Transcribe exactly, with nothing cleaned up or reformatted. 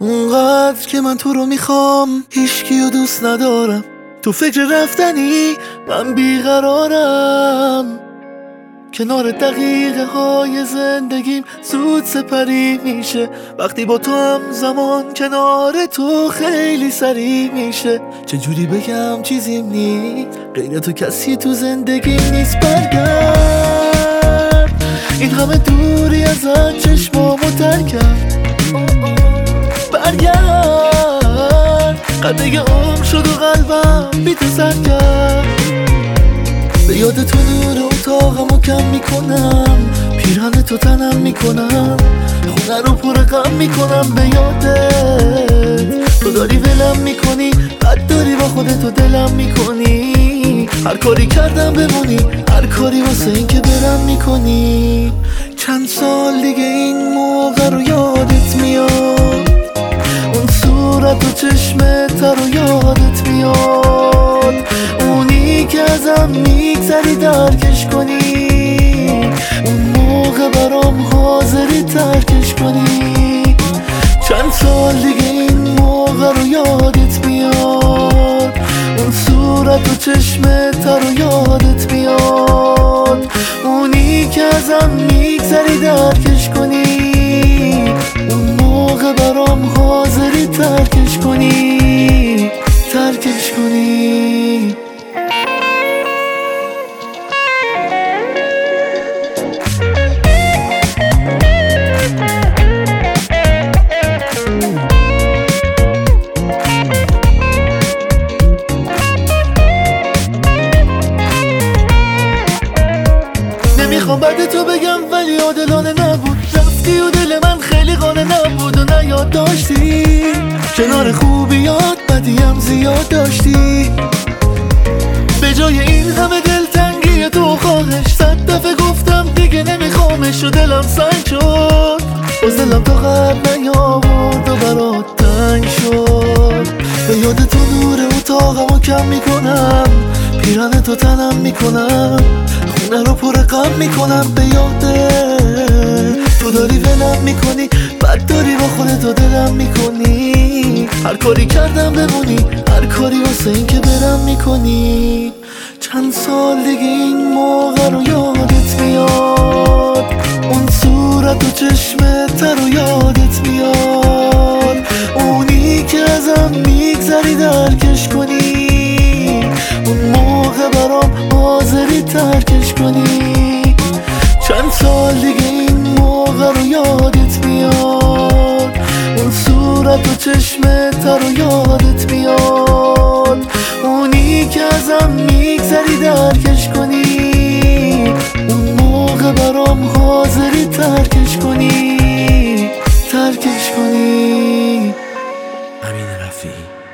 اونقدر که من تو رو میخوام هیچکیو دوست ندارم، تو فکر رفتنی من بیقرارم. کنار دقیقه های زندگیم زود سپری میشه، وقتی با تو هم زمان کنار تو خیلی سریع میشه. چجوری بگم چیزیم نیست، غیر تو کسی تو زندگیم نیست. برگرد، این همه دوری ازت چشمامو تر کرد. برگرد، قده عمر شد و قلبم بی تو سر کرد. به یاد تو نور اتاقمو کم میکنم، پیرهن تو تنم میکنم، خونه رو پر غم میکنم به یادت. تو داری ولم میکنی، بد داری با خودت و دلم میکنی. هر کاری کردم بمونی، هر کاری واسه این که برم میکنی. چند سال دیگه این موقع رو یادت میاد، اون صورت و چشمت رو یادت میاد. اونی که ازم میگذری درکش کنی، اون موقع برام حاضری ترکش کنی. چند سال دیگه این موقع رو یادت میاد، اون صورت و چشمت رو یادت میاد. اونی که ازم میگذری درکش کنی، اون موقع برام حاضری ترکش کنی، ترکش کنی. نمیخوام بعد تو بگم ولی عادلانه نبود، رفتی و دل من خیلی قانه نبود و نه یاد داشتی. کنار خوبیات بدیم زیاد داشتی، به جای این همه دلتنگی تو خواهش. صد دفعه گفتم دیگه نمیخوامش و دلم سنگ شد، باز دلم تا قبل نیاورد و برات تنگ شد. به یاد تو نور اتاقمو کم میکنم، پیرهن تو تنم میکنم، خونه رو پر غم میکنم به یادت. تو داری ولم میکنی، بد داری با خودت و دلم میکنی. هر کاری کردم بمونی، هر کاری واسه این که برم میکنی. چند سال دیگه این موقع رو یادت میاد، اون صورت و چشمت رو یادت میاد. اونی که ازم میگذری درکش کنی، اون موقع برام حاضری ترکش کنی. چند سال دیگه این موقع رو یادت میاد، اون صورت و چشمت رو یادت میاد. اونی که ازم میگذری درکش کنی، اون موقع برام حاضری ترکش کنی، ترکش کنی. امین رفیعی.